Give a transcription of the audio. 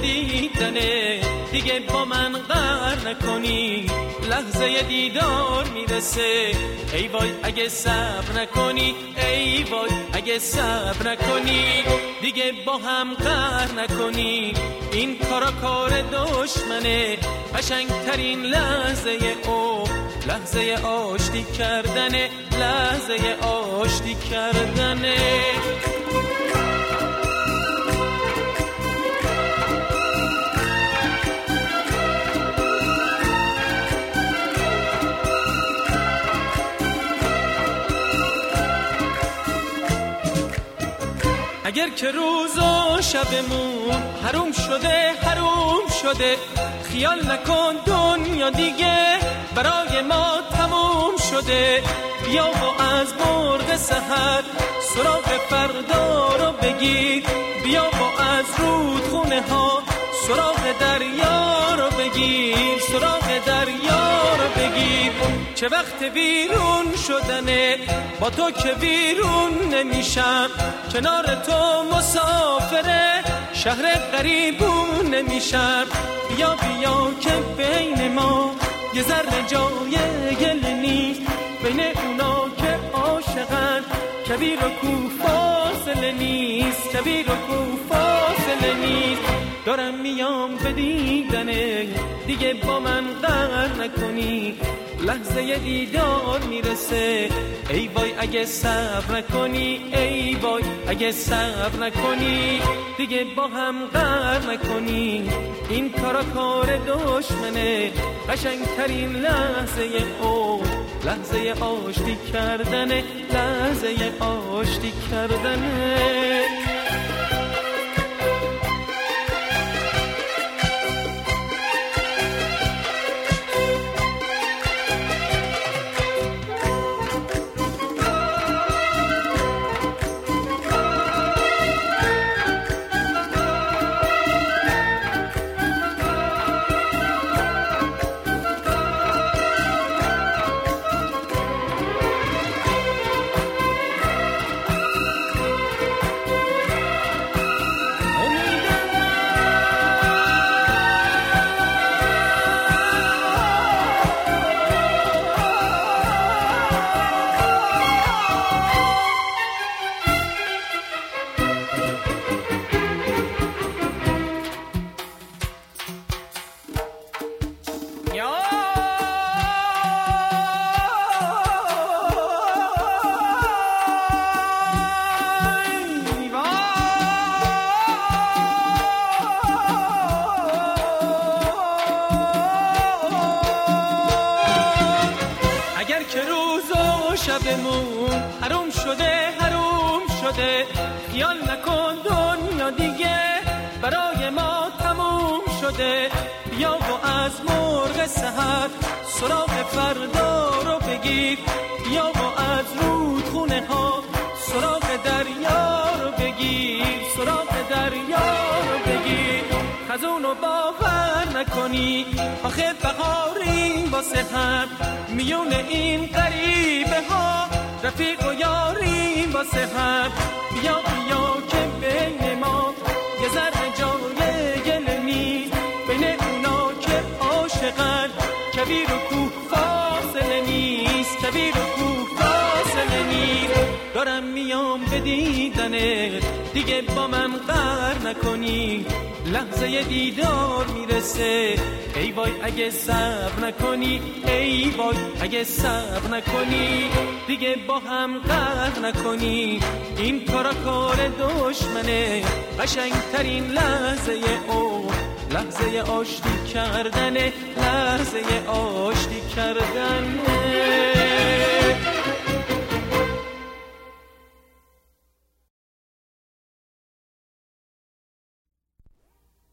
دیدنه، دیگه با من قهر نکنی، لحظه دیدار میرسه. ای وای اگه صبر نکنی، ای وای اگه صبر نکنی، دیگه با هم قهر نکنی. این کارا کار دشمنه، قشنگترین لحظه لحظه آشتی کردنه، لحظه آشتی کردنه. اگر که روز و شبمون حروم شده، حروم شده، خیال نکن دنیا دیگه برای ما تموم شده. بیا و از مرغ سحر سراغ فردا رو بگیر، بیا و از رودخونه ها سراغ دریا رو بگیر، سراغ دریا رو بگیر. چه وقت ویرون شدنه، با تو که ویرون نمیشم، کنار تو مسافره، شهر غریبون نمیشم. بیا بیا که بین ما یه ذره جای گل نیست، بین اونا که عاشقن کبیر و کو فاصله نیست، کبیر و کو فاصله نیست. دارم میام به دیدنه، دیگه با من قهر نکنی، لحظه دیدار میرسه. ای وای اگه صبر نکنی، ای وای اگه صبر نکنی، دیگه با هم قهر نکنی. این کارا کار دشمنه، قشنگترین لحظه لحظه آشتی کردنه، لحظه آشتی کردنه. شبمون حروم شده، حروم شده، خیال نکن دنیا دیگه برای ما تموم شده. بیا و از مرغ سحر سراغ فردا رو بگیر، بیا و از رودخونه ها سراغ دریا رو بگیر، سراغ دریا رو بگیر. خزونو باور نکنی، آخه بهاریم واسه هم، میون این غریبه ها رفیق و یاریم واسه هم. بیا بیا که بین ما یه ذره جای گل نیست، بین اونا که عاشقن کبیر و کوه فاصله نیست، کبیر و کوه فاصله نیست. دارم میام به دیدنه، دیگه با من قهر نکنی، لحظه دیدار میرسه. ای وای اگه صبر نکنی، ای وای اگه صبر نکنی، دیگه با هم قهر نکنی. این کارا کار دشمنه، قشنگترین لحظه لحظه آشتی کردنه، لحظه آشتی کردنه.